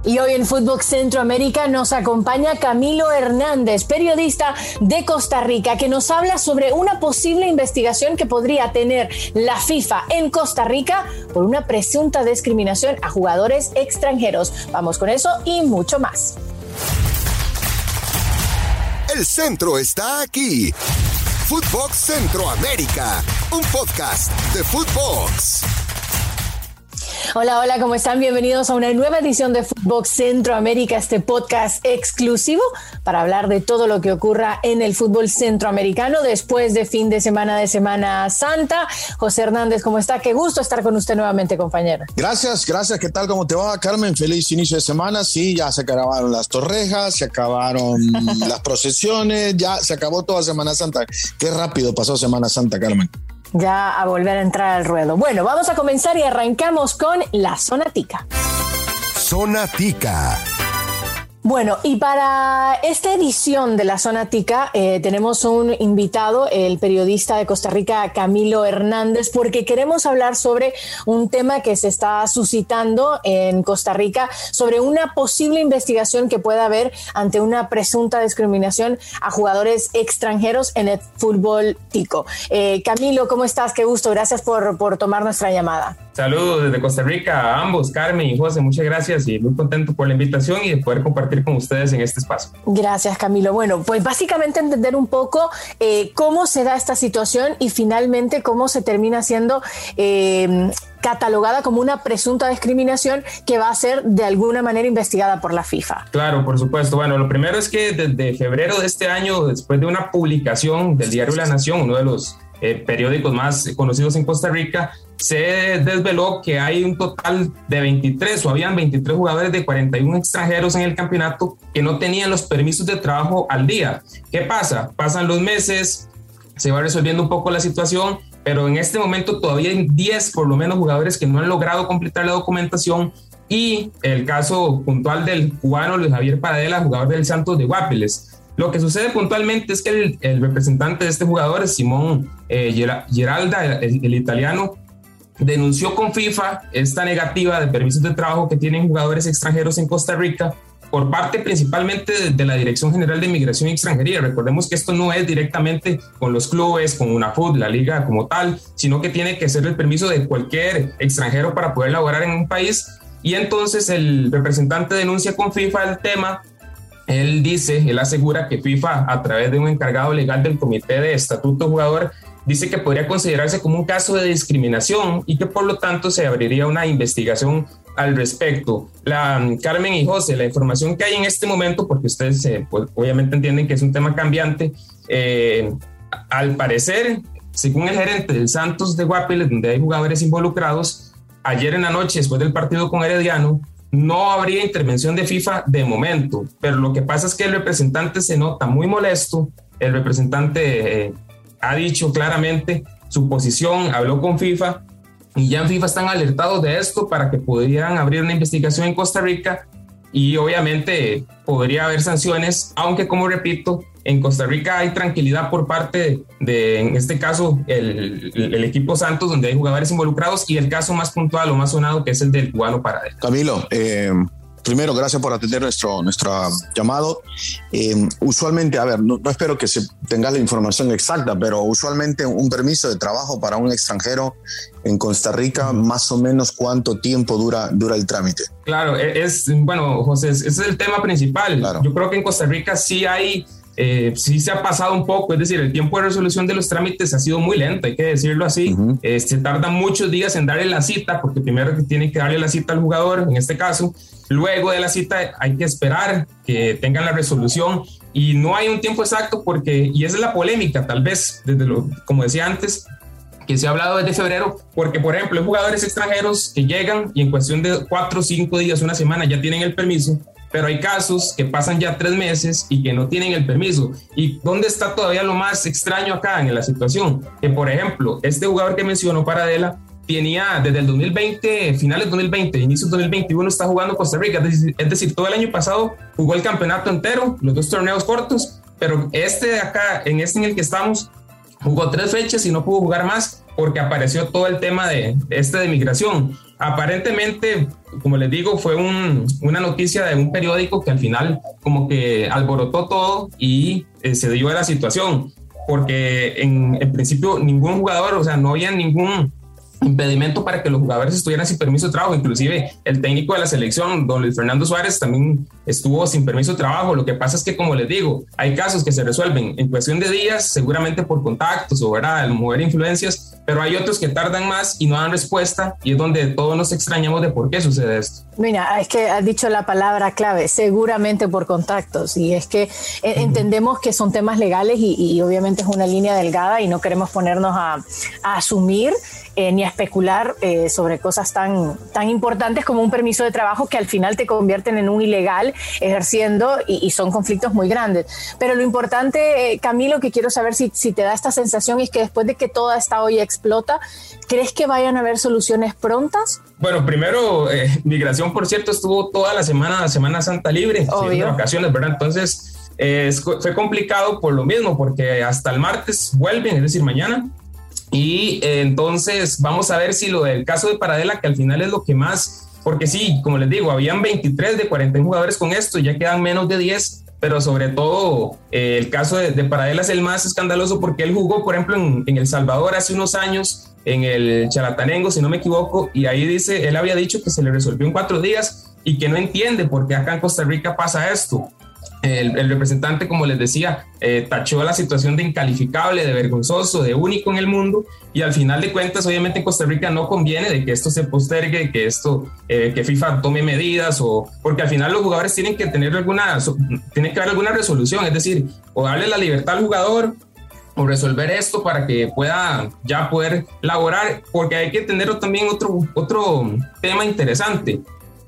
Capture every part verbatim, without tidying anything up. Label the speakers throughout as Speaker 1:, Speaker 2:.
Speaker 1: Y hoy en Fútbol Centroamérica nos acompaña Camilo Hernández, periodista de Costa Rica, que nos habla sobre una posible investigación que podría tener la FIFA en Costa Rica por una presunta discriminación a jugadores extranjeros. Vamos con eso y mucho más.
Speaker 2: El centro está aquí. Fútbol Centroamérica, un podcast de Footbox.
Speaker 1: Hola, hola, ¿cómo están? Bienvenidos a una nueva edición de Fútbol Centroamérica, este podcast exclusivo para hablar de todo lo que ocurra en el fútbol centroamericano después de fin de semana de Semana Santa. José Hernández, ¿cómo está? Qué gusto estar con usted nuevamente, compañero.
Speaker 3: Gracias, gracias. ¿Qué tal? ¿Cómo te va, Carmen? Feliz inicio de semana. Sí, ya se acabaron las torrejas, se acabaron las procesiones, ya se acabó toda Semana Santa. Qué rápido pasó Semana Santa, Carmen.
Speaker 1: Ya a volver a entrar al ruedo. Bueno, vamos a comenzar y arrancamos con la Zona Tica.
Speaker 2: Zona Tica.
Speaker 1: Bueno, y para esta edición de la Zona Tica eh, tenemos un invitado, el periodista de Costa Rica, Camilo Hernández, porque queremos hablar sobre un tema que se está suscitando en Costa Rica, sobre una posible investigación que pueda haber ante una presunta discriminación a jugadores extranjeros en el fútbol tico. Eh, Camilo, ¿cómo estás? Qué gusto, gracias por, por tomar nuestra llamada.
Speaker 4: Saludos desde Costa Rica a ambos, Carmen y José, muchas gracias y muy contento por la invitación y de poder compartir con ustedes en este espacio.
Speaker 1: Gracias, Camilo. Bueno, pues básicamente entender un poco eh, cómo se da esta situación y finalmente cómo se termina siendo eh, catalogada como una presunta discriminación que va a ser de alguna manera investigada por la FIFA.
Speaker 4: Claro, por supuesto. Bueno, lo primero es que desde febrero de este año, después de una publicación del diario La Nación, uno de los eh, periódicos más conocidos en Costa Rica, se desveló que hay un total de veintitrés o habían veintitrés jugadores de cuarenta y uno extranjeros en el campeonato que no tenían los permisos de trabajo al día. ¿Qué pasa? Pasan los meses, se va resolviendo un poco la situación, pero en este momento todavía hay diez por lo menos jugadores que no han logrado completar la documentación y el caso puntual del cubano Luis Javier Paradela, jugador del Santos de Guápiles. Lo que sucede puntualmente es que el, el representante de este jugador, Simón eh, Geralda, el, el italiano, denunció con FIFA esta negativa de permisos de trabajo que tienen jugadores extranjeros en Costa Rica por parte principalmente de, de la Dirección General de Migración y Extranjería. Recordemos que esto no es directamente con los clubes, con UNAFUT, la liga como tal, sino que tiene que ser el permiso de cualquier extranjero para poder laborar en un país. Y entonces el representante denuncia con FIFA el tema. Él dice, él asegura que FIFA, a través de un encargado legal del Comité de Estatuto Jugador, dice que podría considerarse como un caso de discriminación y que por lo tanto se abriría una investigación al respecto. La, Carmen y José, la información que hay en este momento, porque ustedes eh, pues, obviamente entienden que es un tema cambiante, eh, al parecer, según el gerente del Santos de Guápiles, donde hay jugadores involucrados, ayer en la noche, después del partido con Herediano, no habría intervención de FIFA de momento, pero lo que pasa es que el representante se nota muy molesto, el representante eh, ha dicho claramente su posición, habló con FIFA y ya en FIFA están alertados de esto para que pudieran abrir una investigación en Costa Rica y obviamente podría haber sanciones, aunque como repito, en Costa Rica hay tranquilidad por parte de, en este caso, el, el equipo Santos, donde hay jugadores involucrados y el caso más puntual o más sonado que es el del cubano Paradela.
Speaker 3: Camilo, eh... primero, gracias por atender nuestro, nuestro llamado. Eh, usualmente, a ver, no, no espero que se tenga la información exacta, pero usualmente un permiso de trabajo para un extranjero en Costa Rica, más o menos ¿cuánto tiempo dura, dura el trámite?
Speaker 4: Claro, es, bueno, José, ese es el tema principal. Claro. Yo creo que en Costa Rica sí hay... Eh, sí se ha pasado un poco, es decir, el tiempo de resolución de los trámites ha sido muy lento, hay que decirlo así. Uh-huh. Eh, se tarda muchos días en darle la cita, porque primero que tienen que darle la cita al jugador, en este caso, luego de la cita hay que esperar que tengan la resolución y no hay un tiempo exacto porque, y esa es la polémica, tal vez, desde lo, como decía antes, que se ha hablado desde febrero, porque por ejemplo hay jugadores extranjeros que llegan y en cuestión de cuatro, cinco días, una semana ya tienen el permiso, pero hay casos que pasan ya tres meses y que no tienen el permiso. ¿Y dónde está todavía lo más extraño acá en la situación? Que por ejemplo, este jugador que mencionó, Paradela, tenía desde el dos mil veinte, finales del dos mil veinte, inicios del dos mil veintiuno, está jugando Costa Rica, es decir, es decir, todo el año pasado jugó el campeonato entero, los dos torneos cortos, pero este de acá, en este en el que estamos, jugó tres fechas y no pudo jugar más porque apareció todo el tema de, de este de migración. Aparentemente, como les digo, fue un, una noticia de un periódico que al final como que alborotó todo y eh, se dio la situación, porque en, en principio ningún jugador, o sea, no había ningún impedimento para que los jugadores estuvieran sin permiso de trabajo. Inclusive el técnico de la selección, don Luis Fernando Suárez, también estuvo sin permiso de trabajo. Lo que pasa es que, como les digo, hay casos que se resuelven en cuestión de días, seguramente por contactos o, ¿verdad?, el mover influencias, pero hay otros que tardan más y no dan respuesta, y es donde todos nos extrañamos de por qué sucede esto.
Speaker 1: Mira, es que has dicho la palabra clave, seguramente por contactos, y es que uh-huh. entendemos que son temas legales y, y obviamente es una línea delgada y no queremos ponernos a, a asumir eh, ni a especular eh, sobre cosas tan, tan importantes como un permiso de trabajo que al final te convierten en un ilegal ejerciendo y, y son conflictos muy grandes. Pero lo importante, eh, Camilo, que quiero saber si, si te da esta sensación, es que después de que toda esta olla explota, ¿crees que vayan a haber soluciones prontas?
Speaker 4: Bueno, primero, eh, migración, por cierto, estuvo toda la semana, Semana Santa libre, de vacaciones, ¿verdad? Entonces, eh, fue complicado por lo mismo, porque hasta el martes vuelven, es decir, mañana. Y eh, entonces vamos a ver si lo del caso de Paradela, que al final es lo que más, porque sí, como les digo, habían veintitrés de cuarenta y uno jugadores con esto, ya quedan menos de diez, pero sobre todo eh, el caso de, de Paradela es el más escandaloso, porque él jugó, por ejemplo, en, en El Salvador hace unos años, en el Chalatenango, si no me equivoco, y ahí dice, él había dicho que se le resolvió en cuatro días y que no entiende por qué acá en Costa Rica pasa esto. El, el representante, como les decía, eh, tachó la situación de incalificable, de vergonzoso, de único en el mundo, y al final de cuentas, obviamente en Costa Rica no conviene de que esto se postergue, que esto, eh, que FIFA tome medidas, o porque al final los jugadores tienen que tener alguna, tiene que haber alguna resolución, es decir, o darle la libertad al jugador, o resolver esto para que pueda ya poder laborar, porque hay que tener también otro, otro tema interesante.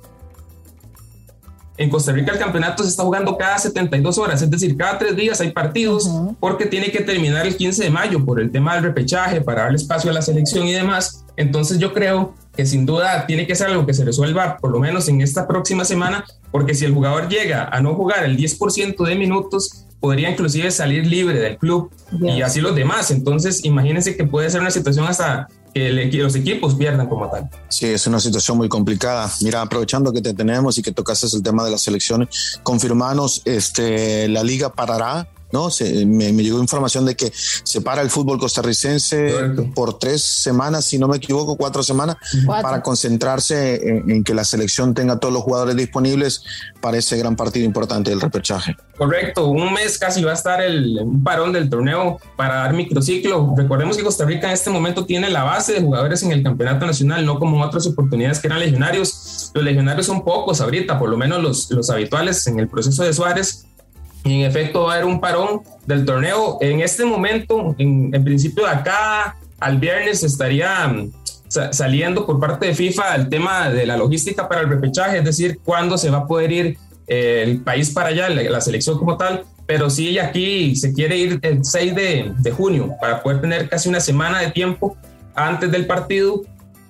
Speaker 4: En Costa Rica el campeonato se está jugando cada setenta y dos horas, es decir, cada tres días hay partidos, uh-huh. porque tiene que terminar el quince de mayo por el tema del repechaje, para darle espacio a la selección y demás. Entonces yo creo que sin duda tiene que ser algo que se resuelva por lo menos en esta próxima semana, porque si el jugador llega a no jugar el diez por ciento de minutos, podría inclusive salir libre del club, yes. y así los demás. Entonces imagínense que puede ser una situación hasta que el, los equipos pierdan como tal.
Speaker 3: Sí, es una situación muy complicada. Mira, aprovechando que te tenemos y que tocaste el tema de las selecciones, confirmanos, este, la liga parará, ¿no? Se, me, me llegó información de que se para el fútbol costarricense Correcto. por tres semanas, si no me equivoco, cuatro semanas, cuatro. para concentrarse en, en que la selección tenga todos los jugadores disponibles para ese gran partido importante del repechaje.
Speaker 4: Correcto, un mes casi va a estar el un parón del torneo para dar microciclo. Recordemos que Costa Rica en este momento tiene la base de jugadores en el campeonato nacional, no como otras oportunidades que eran legionarios. Los legionarios son pocos ahorita, por lo menos los, los habituales en el proceso de Suárez. Y en efecto va a haber un parón del torneo. En este momento, en, en principio de acá al viernes estaría um, sa- saliendo por parte de FIFA el tema de la logística para el repechaje, es decir, cuándo se va a poder ir eh, el país para allá, la, la selección como tal, pero sí aquí se quiere ir el seis de, de junio para poder tener casi una semana de tiempo antes del partido.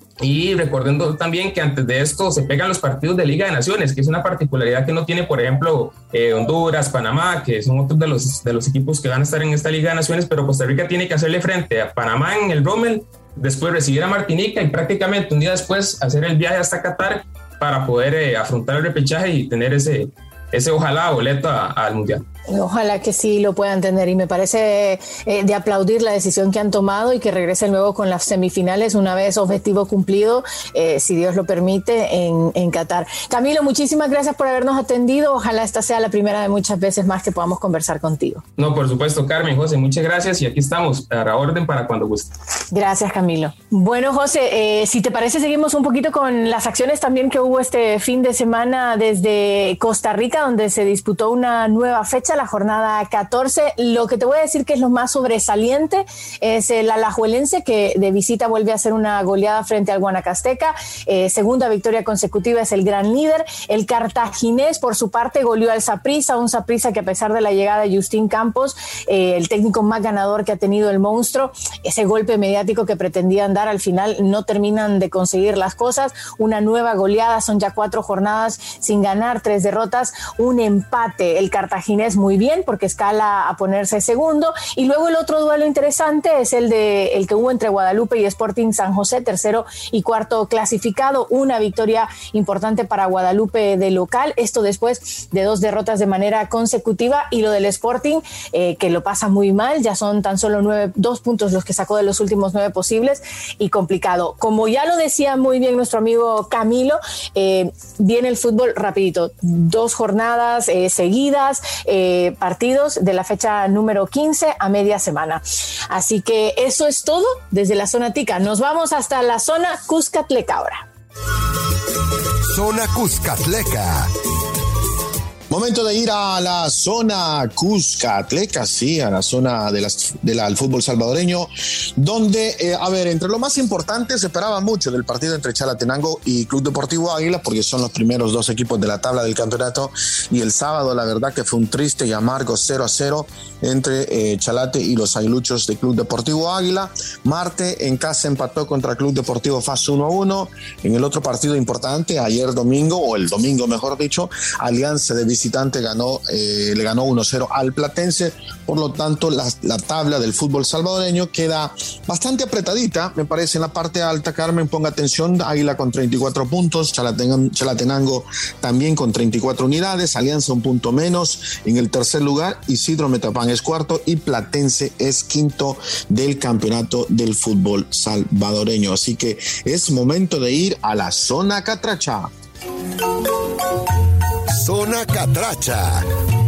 Speaker 4: Y recordando también que antes de esto se pegan los partidos de Liga de Naciones, que es una particularidad que no tiene, por ejemplo, eh, Honduras, Panamá, que son otros de los, de los equipos que van a estar en esta Liga de Naciones, pero Costa Rica tiene que hacerle frente a Panamá en el Rommel, después recibir a Martinica y prácticamente un día después hacer el viaje hasta Qatar para poder eh, afrontar el repechaje y tener ese, ese ojalá boleto a, al Mundial.
Speaker 1: Ojalá que sí lo puedan tener, y me parece eh, de aplaudir la decisión que han tomado y que regresen luego con las semifinales una vez objetivo cumplido, eh, si Dios lo permite, en, en Qatar. Camilo, muchísimas gracias por habernos atendido. Ojalá esta sea la primera de muchas veces más que podamos conversar contigo.
Speaker 4: No, por supuesto, Carmen, José, muchas gracias y aquí estamos a la orden para cuando guste.
Speaker 1: Gracias, Camilo. Bueno, José, eh, si te parece seguimos un poquito con las acciones también que hubo este fin de semana desde Costa Rica, donde se disputó una nueva fecha, la jornada catorce. Lo que te voy a decir que es lo más sobresaliente es el alajuelense, que de visita vuelve a hacer una goleada frente al Guanacasteca. Eh, segunda victoria consecutiva, es el gran líder. El cartaginés, por su parte, goleó al Saprissa, un Saprissa que a pesar de la llegada de Justín Campos, eh, el técnico más ganador que ha tenido el monstruo, ese golpe mediático que pretendían dar al final no terminan de conseguir las cosas. Una nueva goleada, son ya cuatro jornadas sin ganar, tres derrotas, un empate. El cartaginés muy muy bien porque escala a ponerse segundo. Y luego el otro duelo interesante es el de el que hubo entre Guadalupe y Sporting San José, tercero y cuarto clasificado. Una victoria importante para Guadalupe de local, esto después de dos derrotas de manera consecutiva, y lo del Sporting, eh, que lo pasa muy mal, ya son tan solo nueve, dos puntos los que sacó de los últimos nueve posibles, y complicado. Como ya lo decía muy bien nuestro amigo Camilo, eh, viene el fútbol rapidito, dos jornadas eh, seguidas, eh, partidos de la fecha número quince a media semana. Así que eso es todo desde la zona tica. Nos vamos hasta la zona Cuscatleca ahora.
Speaker 2: Zona Cuscatleca.
Speaker 3: Momento de ir a la zona Cuscatleca, sí, a la zona de las, de la, del fútbol salvadoreño, donde, eh, a ver, entre lo más importante se esperaba mucho del partido entre Chalatenango y Club Deportivo Águila, porque son los primeros dos equipos de la tabla del campeonato, y el sábado la verdad que fue un triste y amargo cero a cero entre eh, Chalate y los aguiluchos de Club Deportivo Águila. Marte en casa empató contra Club Deportivo F A S uno a uno. En el otro partido importante, ayer domingo, o el domingo mejor dicho, Alianza de visitante ganó, eh, le ganó uno a cero al Platense. Por lo tanto, la, la tabla del fútbol salvadoreño queda bastante apretadita, me parece, en la parte alta. Carmen, ponga atención: Águila con treinta y cuatro puntos, Chalatenango, Chalatenango también con treinta y cuatro unidades, Alianza un punto menos en el tercer lugar, Isidro Metapán es cuarto y Platense es quinto del campeonato del fútbol salvadoreño. Así que es momento de ir a la zona catracha.
Speaker 2: Zona Catracha.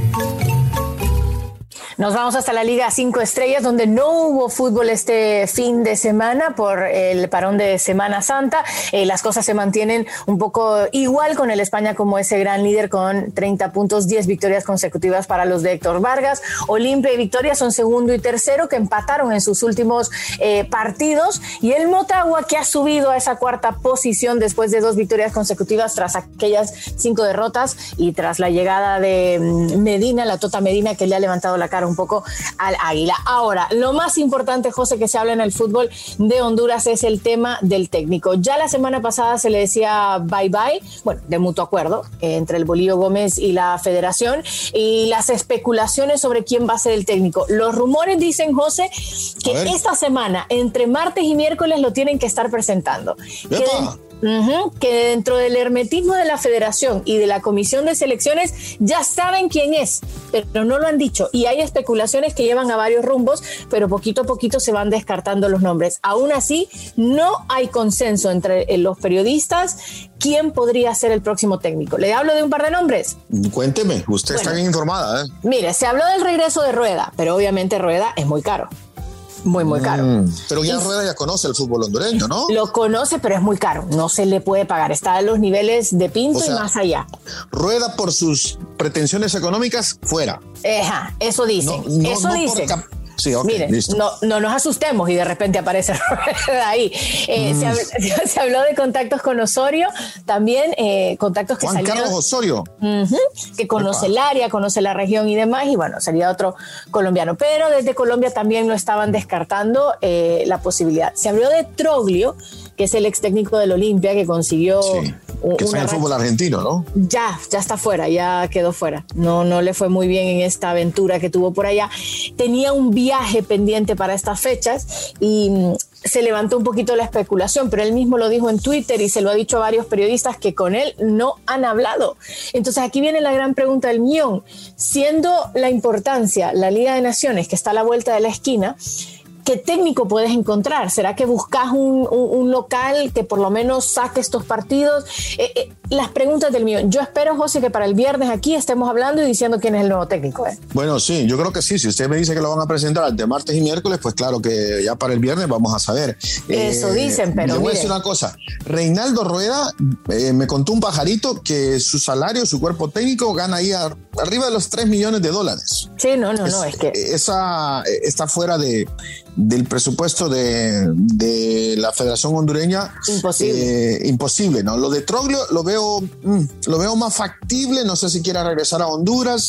Speaker 1: Nos vamos hasta la Liga Cinco Estrellas, donde no hubo fútbol este fin de semana por el parón de Semana Santa. Eh, las cosas se mantienen un poco igual con el España como ese gran líder con treinta puntos, diez victorias consecutivas para los de Héctor Vargas. Olimpia y Victoria son segundo y tercero, que empataron en sus últimos eh, partidos. Y el Motagua, que ha subido a esa cuarta posición después de dos victorias consecutivas tras aquellas cinco derrotas y tras la llegada de Medina, la Tota Medina, que le ha levantado la cara un poco al Águila. Ahora, lo más importante, José, que se habla en el fútbol de Honduras es el tema del técnico. Ya la semana pasada se le decía bye bye, bueno, de mutuo acuerdo, eh, entre el Bolillo Gómez y la federación, y las especulaciones sobre quién va a ser el técnico. Los rumores dicen, José, que esta semana, entre martes y miércoles, lo tienen que estar presentando. Que, Uh-huh, que dentro del hermetismo de la federación y de la comisión de selecciones ya saben quién es, pero no lo han dicho, y hay especulaciones que llevan a varios rumbos, pero poquito a poquito se van descartando los nombres. Aún así, no hay consenso entre los periodistas quién podría ser el próximo técnico. Le hablo de un par de nombres.
Speaker 3: Cuénteme, usted bueno, está bien informada, ¿eh?
Speaker 1: Mire, se habló del regreso de Rueda, pero obviamente Rueda es muy caro. Muy, muy caro. Mm,
Speaker 3: pero ya
Speaker 1: y
Speaker 3: Rueda ya conoce el fútbol hondureño, ¿no?
Speaker 1: Lo conoce, pero es muy caro. No se le puede pagar. Está en los niveles de Pinto, o sea, y más allá.
Speaker 3: Rueda, por sus pretensiones económicas, fuera.
Speaker 1: Ajá, eso dicen. No, no, eso no dicen. Cap- Sí, okay, Miren, listo. No, no nos asustemos y de repente aparece ahí. Eh, mm. se, habló, se habló de contactos con Osorio, también eh, contactos que
Speaker 3: Juan
Speaker 1: salieron.
Speaker 3: Carlos Osorio.
Speaker 1: Uh-huh, que conoce Epa. el área, conoce la región y demás, y bueno, sería otro colombiano. Pero desde Colombia también lo estaban descartando eh, la posibilidad. Se habló de Troglio, que es el ex técnico del Olimpia, que consiguió...
Speaker 3: Sí. Que está en el fútbol argentino, ¿no?
Speaker 1: Ya, ya está fuera, ya quedó fuera. No, no le fue muy bien en esta aventura que tuvo por allá. Tenía un viaje pendiente para estas fechas y se levantó un poquito la especulación, pero él mismo lo dijo en Twitter y se lo ha dicho a varios periodistas que con él no han hablado. Entonces aquí viene la gran pregunta del millón. Siendo la importancia la Liga de Naciones, que está a la vuelta de la esquina, ¿qué técnico puedes encontrar? ¿Será que buscas un, un, un local que por lo menos saque estos partidos? Eh, eh, las preguntas del millón. Yo espero, José, que para el viernes aquí estemos hablando y diciendo quién es el nuevo técnico. ¿eh?
Speaker 3: Bueno, sí, yo creo que sí. Si usted me dice que lo van a presentar de martes y miércoles, pues claro que ya para el viernes vamos a saber.
Speaker 1: Eso eh, dicen, pero
Speaker 3: le voy
Speaker 1: mire.
Speaker 3: a decir una cosa. Reinaldo Rueda eh, me contó un pajarito que su salario, su cuerpo técnico, gana ahí a, arriba de los tres millones de dólares.
Speaker 1: Sí, no, no,
Speaker 3: es,
Speaker 1: no, es que...
Speaker 3: Esa está fuera de... del presupuesto de, de la Federación Hondureña.
Speaker 1: Imposible.
Speaker 3: Eh, imposible, ¿no? Lo de Troglio lo veo, mm, lo veo más factible. No sé si quiera regresar a Honduras.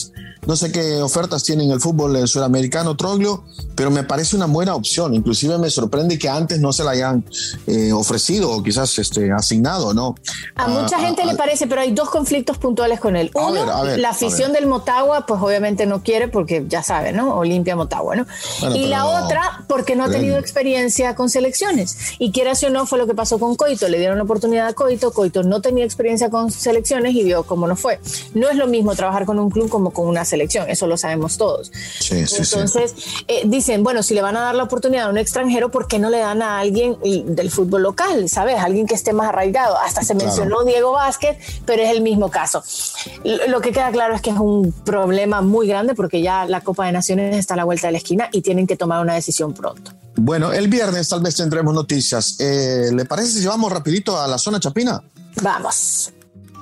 Speaker 3: No sé qué ofertas tiene en el fútbol sudamericano Troglio, pero me parece una buena opción. Inclusive me sorprende que antes no se la hayan eh, ofrecido o quizás este, asignado, ¿no?
Speaker 1: A, a mucha gente a, le parece, pero hay dos conflictos puntuales con él. Uno, a ver, a ver, la afición del Motagua, pues obviamente no quiere porque ya sabe, ¿no? Olimpia Motagua, ¿no? Bueno, y la no, otra, porque no ha tenido experiencia con selecciones. Y quieras o no, fue lo que pasó con Coito. Le dieron la oportunidad a Coito. Coito no tenía experiencia con selecciones y vio cómo no fue. No es lo mismo trabajar con un club como con una selección, eso lo sabemos todos.
Speaker 3: Sí, sí,
Speaker 1: Entonces,
Speaker 3: sí.
Speaker 1: Eh, dicen, bueno, si le van a dar la oportunidad a un extranjero, ¿por qué no le dan a alguien del fútbol local? ¿Sabes? Alguien que esté más arraigado. Hasta se mencionó claro. Diego Vázquez, pero es el mismo caso. Lo que queda claro es que es un problema muy grande porque ya la Copa de Naciones está a la vuelta de la esquina y tienen que tomar una decisión pronto.
Speaker 3: Bueno, el viernes tal vez tendremos noticias. Eh, ¿Le parece si vamos rapidito a la zona Chapina?
Speaker 1: Vamos.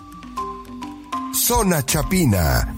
Speaker 2: Zona Chapina.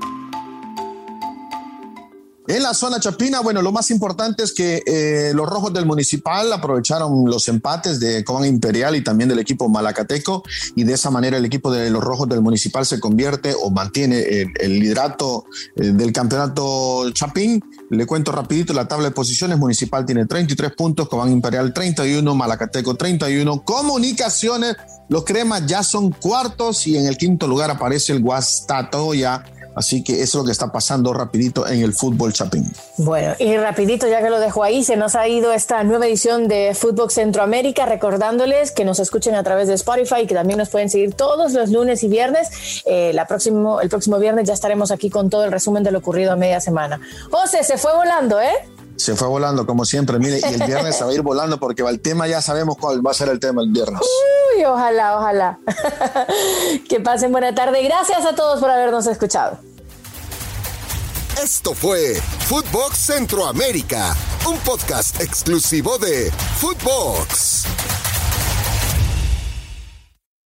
Speaker 3: En la zona Chapina, bueno, lo más importante es que eh, los rojos del Municipal aprovecharon los empates de Cobán Imperial y también del equipo malacateco, y de esa manera el equipo de los rojos del Municipal se convierte o mantiene el, el liderato eh, del campeonato Chapín. Le cuento rapidito la tabla de posiciones. Municipal tiene treinta y tres puntos, Cobán Imperial treinta y uno, Malacateco treinta y uno, Comunicaciones, los cremas ya son cuartos y en el quinto lugar aparece el Guastatoya. Así que eso es lo que está pasando rapidito en el fútbol Chapín.
Speaker 1: Bueno, y rapidito, ya que lo dejo ahí, se nos ha ido esta nueva edición de Fútbol Centroamérica, recordándoles que nos escuchen a través de Spotify y que también nos pueden seguir todos los lunes y viernes. Eh, la próximo, el próximo viernes ya estaremos aquí con todo el resumen de lo ocurrido a media semana. José, se fue volando, ¿eh?
Speaker 3: Se fue volando, como siempre. Mire, y el viernes se va a ir volando porque el tema ya sabemos cuál va a ser el tema el viernes.
Speaker 1: Uy, ojalá, ojalá. Que pasen buena tarde. Gracias a todos por habernos escuchado.
Speaker 2: Esto fue Footbox Centroamérica, un podcast exclusivo de Footbox.